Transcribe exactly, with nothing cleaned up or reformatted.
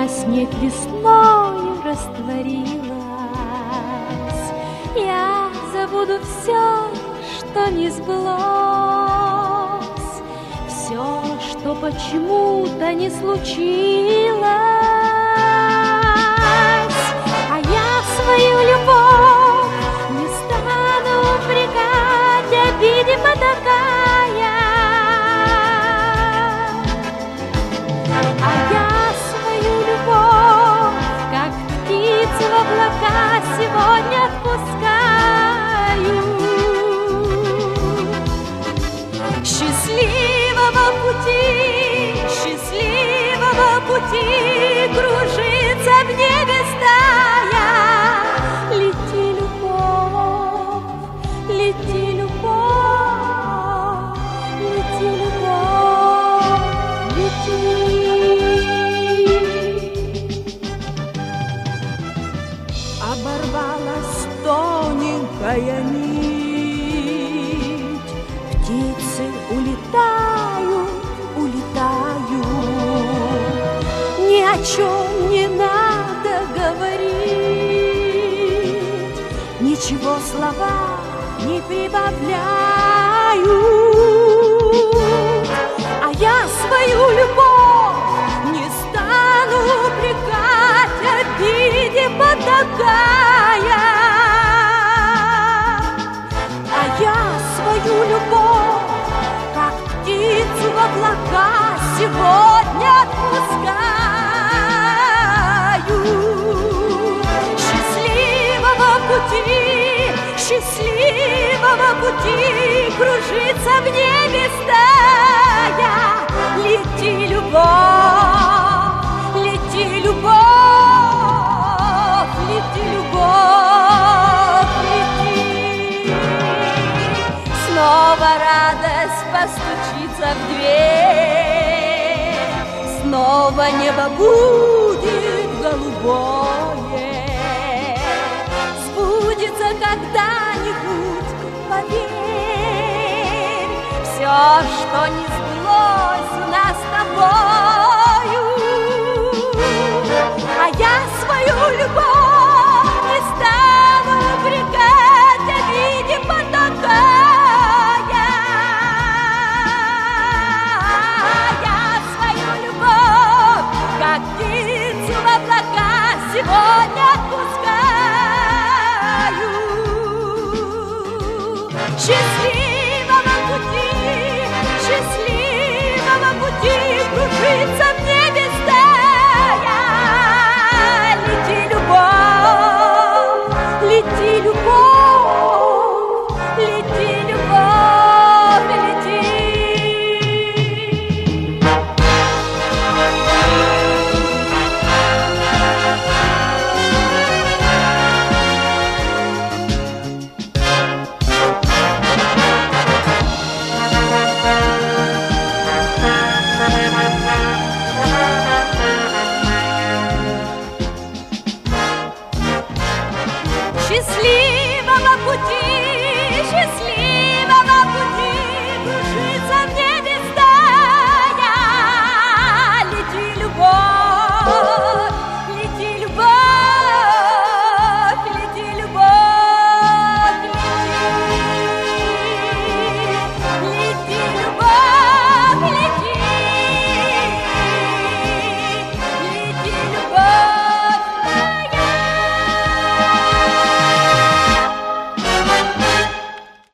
когда снег весною растворилась, я забуду все, что не сбылось, все, что почему-то не случилось. А я свою любовь не стану упрекать, обиде потакая. А я свою любовь, как птицу в облака, сегодня отпускаю. Счастливого пути, счастливого пути, кружится в небе стая. Лети, любовь, лети, любовь, лети, любовь, лети. Оборвалась тоненькая нить, птицы улетают, улетают. Ни о чем не надо говорить, ничего слова не прибавляют. А я свою любовь не стану упрекать, обиде потакая. А я свою любовь, как птицу в облака, сегодня отпускаю. Счастливого пути, счастливого пути, кружится в небе стая. Лети, любовь, лети, любовь, лети, любовь, лети. Снова радость постучится в дверь, снова небо будет голубое. Сбудется когда-нибудь, поверь, все, что не сбылось у нас с тобой.